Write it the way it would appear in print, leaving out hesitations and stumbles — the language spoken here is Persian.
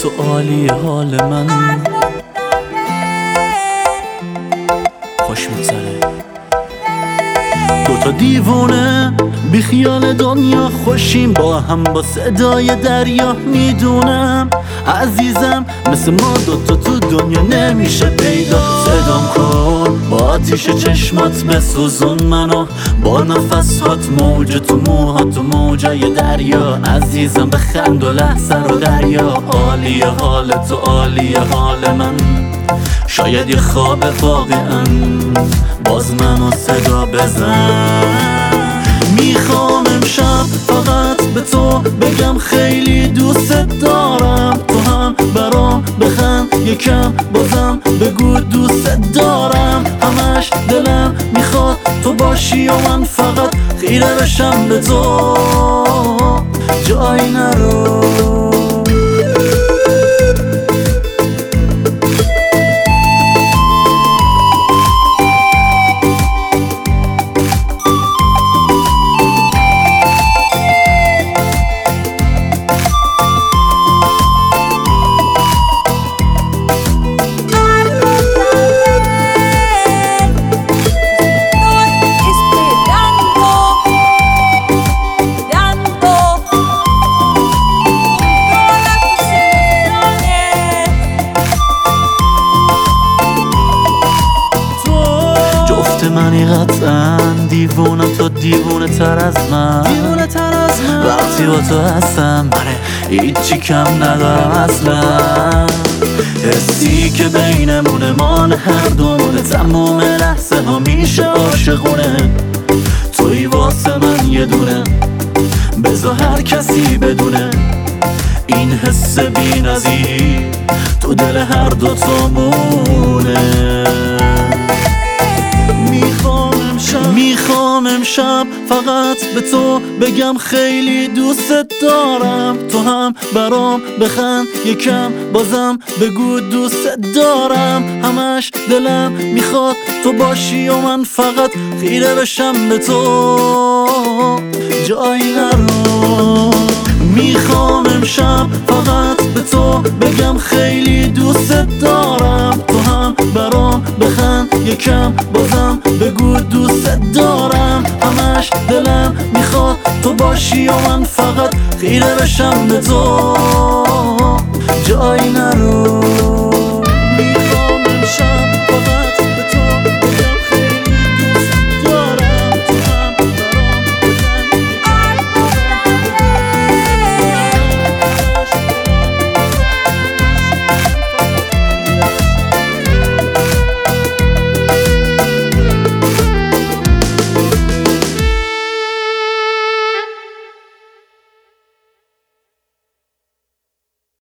تو عالی حال من خوش میگذره. دوتا دیوونه بی خیال دنیا خوشیم با هم با صدای دریا. میدونم عزیزم مثل ما دوتا تو دنیا نمیشه پیدا. صدام کن با آتیش چشمات بسوزون منو، با نفسات موج تو موهات و موجای دریا. عزیزم بخند و لحظه رو دریا. عالی حال تو عالی حال من، شاید یه خواب واقعا، باز منو صدا بزن. میخوام امشب فقط به تو بگم خیلی دوست دارم. تو هم برام بخند یکم، بازم بگو دوست دارم. همش دلم میخواد تو باشی و من فقط خیره بشم به تو، جایی نرو. منی قطعا دیوونم، تو دیوونه تر از من. وقتی با تو هستم هیچی کم ندارم اصلا. حسی که بینمونه مان هر دومونه، تموم لحظه ها میشه عاشقونه. توی واسه من یه دونه، بذار هر کسی بدونه. این حس بی نظیر تو دل هر دوتامونه. میخوام امشب فقط به تو بگم خیلی دوست دارم. تو هم برام بخند یکم، بازم بگو دوست دارم. همش دلم میخواد تو باشی و من فقط خیره بشم به تو، جایی نرو. میخوام امشب فقط به تو بگم خیلی دوست دارم. تو هم برام بخند یکم، بازم بگو دوست دارم. همش دلم میخواد تو باشی و من فقط خیره بشم به تو.